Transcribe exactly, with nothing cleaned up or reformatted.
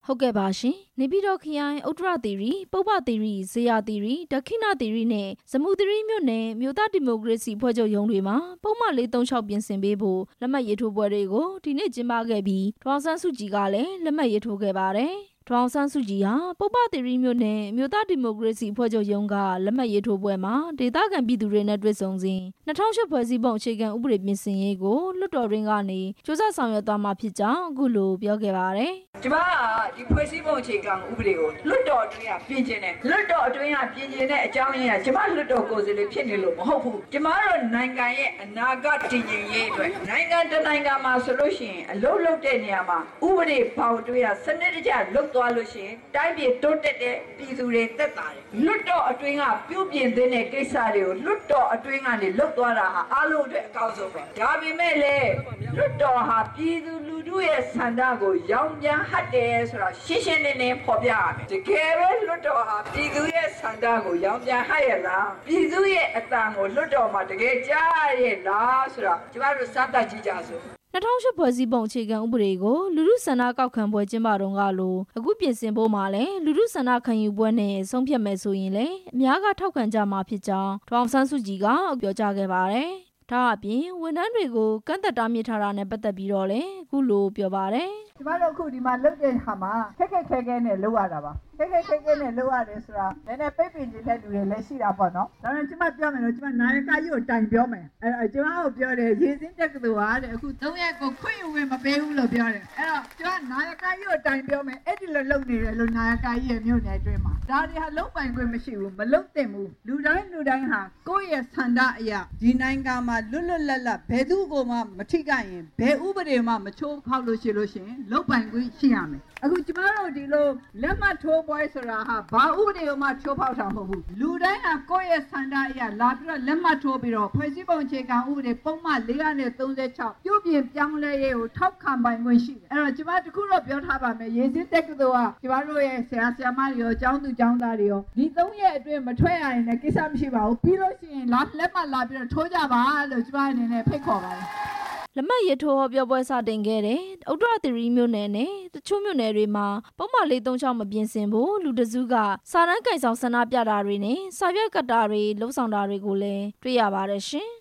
ဟုတ်ကဲ့ပါရှင်နေပြည်တော်ခရိုင်ဥတ္တရသီရိပုဗ္ဗသီရိဇေယသီရိဒက္ခိဏသီရိနဲ့ဇမ္ဗူသီရိမြို့နယ်မြို့သားဒီမိုကရေစီဖွဲ့ချုပ်ရုံးတွေမှာပုံမှန်လေးသုံးချောက်ပြင်ဆင်ပေးဖို့လက်မှတ်ရေးထိုးပွဲတွေကိုဒီနေ့ကျင်းပခဲ့ပြီးဒေါ်အောင်ဆန်းစုကြည်ကလည်းလက်မှတ်ရေးထိုးခဲ့ပါတယ်ဒေါ်အောင်ဆန်းစုကြည်ဟာပုဗ္ဗသီရိမြို့နယ်မြို့သားဒီမိုကရေစီဖွဲ့ချုပ်ရုံးကလက်မှတ်ရေးထိုးပွဲမှာဒေသခံပြည်သူတွေနဲ့တွေ့ဆုံစဉ်၂၀၀၈ဖွဲ့စည်းပုံအခြေခံဥပဒေပြင်ဆင်ရေးကိုလွှတ်တော်တွင်းကနေစ조사ဆောင်ရွက်သွားမှာဖြစ်ကြောင်းအခုလိုပြောခဲ့ပါတယ်ကျမကဒီဖွဲ့စည်းပုံအခြေခံဥပဒေကိုလွှတ်တော်အတွင်းကပြင်ဆင်တယ်လွှတ်တော်အတွင်းကပြင်ဆင်တဲ့အကြောင်းရင်းကကျမလွှတ်တော်ကိုယ်စားလှယ်ဖြစ်နေလို့မဟုတ်ဘူးကျမတို့နိုင်ငံရဲ့အနာဂတ်တည်ငြိမ်ရေးအတွက်နိုင်ငံတနိုင်ငံမှာဆိုလို့ရှိရင်အလုပ်လုပ်တဲ့နေရာမှာဥပဒေပေါက်တွေးရစနစ်တကျလုပ်သွားလို့ရှိရင်တိုင်းပြည်တိုးတက်တဲ့ပြည်သူတွေသက်သာတယ်လွှတ်တော်အတွင်းကပြုပြင်တဲ့ကိစ္စတွေကိုလွှတ်တော်အတွင်းကနေလုပ်သွားတာဟာအားလုံးအတွက်အကောင်းဆုံးပဲဒါပေမဲ့လေလွှတ်တော်ဟာပြည်သူလူထုရဲ့ဆန္ဒကိုရောင်းပြန်ဟတ်တယ်ဆိုတာရှင်းရှင်းလင်းလင်းဖော်ပြရမယ်တကယ်ပဲလွှတ်တော်ဟာပြည်သူရဲ့ဆန္ဒကိုရောင်းပြန်ဟတ်ရလားပြည်သူရဲ့အတန်ကိုလွှတ်တော်မှာတကယ်ကြားရလားဆိုတာကျမတို့စမ်းသပ်ကြည့်ကြစို့၂၀၀၈ဖွဲ့စည်းပုံအခြေခံဥပဒေကိုလူထုဆန္ဒကောက်ခံပွဲကျင်းပတုန်းကလိုအခုပြင်ဆင်ဖို့မှာလည်းလူထုဆန္ဒခံယူပွဲနဲ့ဆုံးဖြတ်မယ်ဆိုရင်လည်းအများကထောက်ခံကြမှာဖြစ်ကြောင်းဒေါ်အောင်ဆန်းစုကြည်ကပြောကြားခဲ့ပါတယ်ဒါအပြင်ဝန်ထမ်းတွေကိုကန့်သက်တားမြစ်ထားတာနဲ့ပတ်သက်ပြီးတော့လည်းအခုလိုပြောပါတယ်ကျမတို့အခုဒီမှာလုပ်တဲ့အခါမှာခက်ခက်ခဲခဲနဲ့လုပ်ရတာပါခက်ခက်ခဲခဲနဲ့လုပ်ရတယ်ဆိုတာနည်းနည်းပိတ်ပင်နေတဲ့လူတွေလည်းရှိတာပေါ့နော်ဒါပေမဲ့ကျမပြောမယ်လို့ကျမနာယကကြီးကိုတိုင်ပြောမယ်အဲ့တော့ကျမကိုပြောတယ်ရေစင်းတက်ကတူဟာတဲ့အခုသုံးရက်ကိုခွင့်ယူဝင်မပေးဘူးလို့ပြောတယ်အဲ့တော့ကျမနာယကကြီးကိုတိုင်ပြောမယ်အဲ့ဒီလိုလုပ်နေတယ်လို့နာယကကြီးရဲ့မြို့နယ်အတွင်းမှာဒါတွေဟာလုံးပိုင်ခွင့်မရှိဘူးမလုပ်သင့်ဘူးလူတိုင်းလူတိုင်းဟာကိုယ့်ရဲ့ဆန္ဒအရာဒီနိုင်ငံမှာလွတ်လွတ်လပ်လပ်ဘယ်သူ့ကိုမှမထိခိုက်ရင်ဘယ်ဥပဒေမှမချိုးဖောက်လို့ရှိလို့ရှိရင်လုံးပိုင်ခွင့်ရှိရမယ်အခုကျမတို့ဒီလိုလက်မှတ်ထိုးပွဲဆိုတာဟာဘာဥပဒေမှချိုးဖောက်တာမဟုတ်ဘူးလူတိုင်းဟာကိုယ့်ရဲ့ဆန္ဒအရလာပြီးတော့လက်မှတ်ထိုးပြီးတော့ဖွဲ့စည်းပုံအခြေခံဥပဒေပုံမှန်၄၃၆ပြုပြင်ပြောင်းလဲရေးကိုထောက်ခံပိုင်ခွင့်ရှိတယ်အဲ့တော့ကျမတခုတော့ပြောထားပါမယ်ရေစင်းတက္ကသိုလ်ကကျမတို့ရဲ့ဆရာဆရာမတွေရောကျောင်းသူကျောင်းသားတွေရောဒီ၃ရက်အတွင်းမထွက်ရရင်လည်းကိစ္စမရှိပါဘူးပြီးလို့ရှိရင်လာလက်မှတ်လာပြီးတော့ထိုးကြပါလို့ကျမအနေနဲ့ဖိတ်ခေါ်ပါတယ်လက်မှတ်ရေးထိုးဟောပြောပွဲစတင်ခဲ့တဲ့ဥတ္တရသီရိမြို့နယ်နဲ့တချို့မြို့နယ်တွေမှာပုံမှန်လေးသုံးချောင်းမပြင်ဆင်ဖို့လူတစုကစာတမ်းကင်ဆောင်ဆန္ဒပြတာတွေနဲ့စာရွက်ကတ်တာတွေလှုပ်ဆောင်တာတွေကိုလည်းတွေ့ရပါတယ်ရှင်